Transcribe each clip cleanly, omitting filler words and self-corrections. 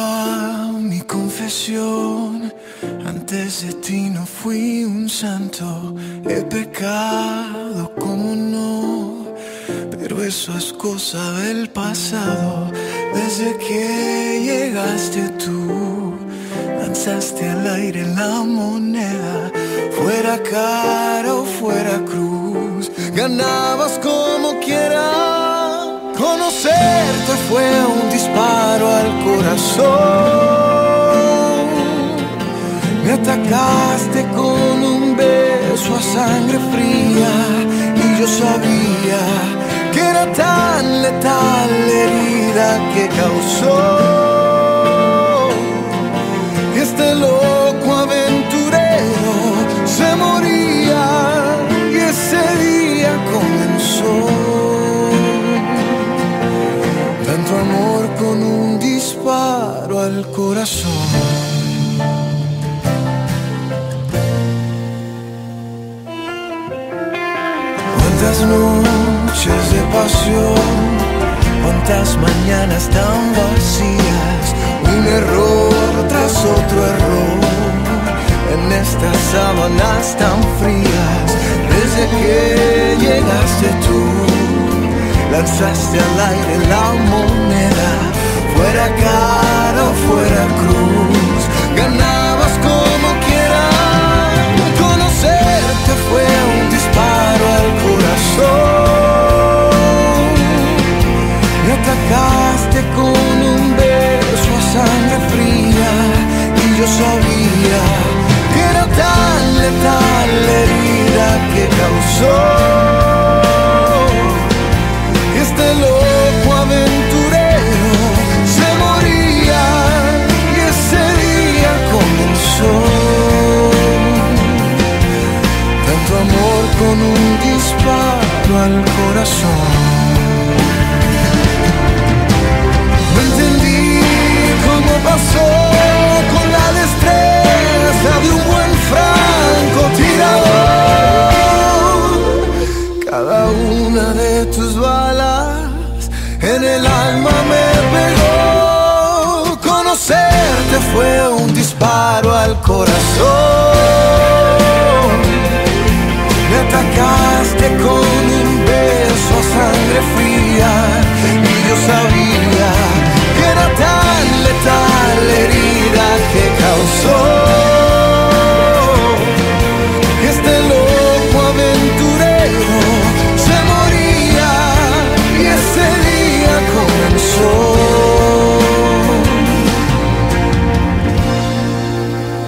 va mi confesión. Antes de ti no fui un santo. He pecado, como no, pero eso es cosa del pasado. Desde que llegaste tú, lanzaste al aire la moneda. Fuera cara o fuera cruz, ganabas como quiera. Conocerte fue un disparo al corazón. Me atacaste con un beso a sangre fría, y yo sabía que era tan letal la herida que causó este loco aventurero. Se moría y ese día comenzó. Tanto amor con un disparo al corazón. Cuántas noches de pasión, cuántas mañanas tan vacías, un error tras otro error, en estas sábanas tan frías. Desde que llegaste tú, lanzaste al aire la moneda. Fuera cara o fuera cruz, ganabas como quieras. Conocerte fue un disparo al corazón. Me atacaste con un beso a sangre fría, y yo sabía que era tan letal la herida que causó este loco aventurero. Se moría y ese día comenzó. Tanto amor con un disparo al corazón. No entendí cómo pasó con la destreza de un buen francotirador. Cada una de tus balas en el alma me pegó. Conocerte fue un disparo al corazón. Me atacaste con un beso a sangre fría, y yo sabía que era tan letal la herida que causó este loco aventurero. Se moría y ese día comenzó.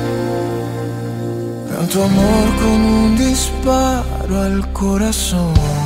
Tanto amor con un disparo al corazón.